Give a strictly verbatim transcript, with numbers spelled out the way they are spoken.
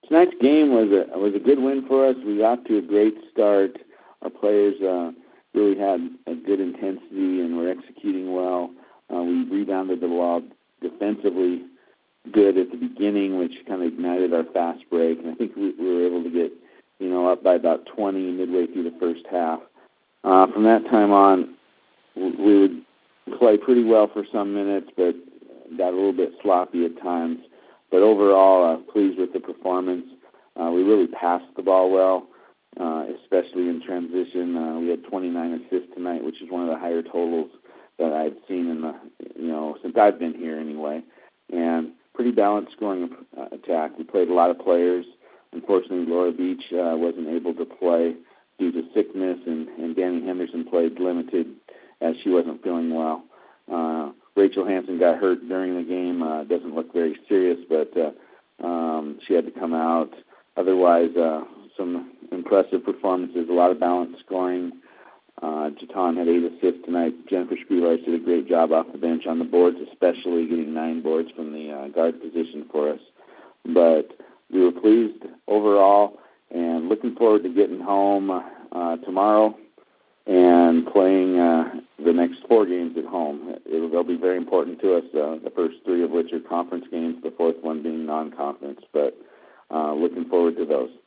tonight's game was a was a good win for us. We got to a great start. Our players uh, really had a good intensity and were executing well. Uh, we rebounded the ball defensively good at the beginning, which kind of ignited our fast break. And I think we, we were able to get, you know, up by about twenty midway through the first half. Uh, from that time on, we would play pretty well for some minutes, but got a little bit sloppy at times. But overall, uh, pleased with the performance. Uh, we really passed the ball well, uh, especially in transition. Uh, we had twenty-nine assists tonight, which is one of the higher totals that I've seen in the, you know, since I've been here anyway. And pretty balanced scoring uh, attack. We played a lot of players. Unfortunately, Laura Beach uh, wasn't able to play due to sickness, and, and Danny Henderson played limited as she wasn't feeling well. Uh, Rachel Hansen got hurt during the game. Uh, doesn't look very serious, but uh, um, she had to come out. Otherwise, uh, some impressive performances, a lot of balanced scoring. Uh, Jatan had eight assists tonight. Jennifer Screwlight did a great job off the bench on the boards, especially getting nine boards from the uh, guard position for us. But we were pleased overall and looking forward to getting home uh, tomorrow and playing uh, the next four games at home. It'll, they'll be very important to us, uh, the first three of which are conference games, the fourth one being non-conference. But uh, looking forward to those.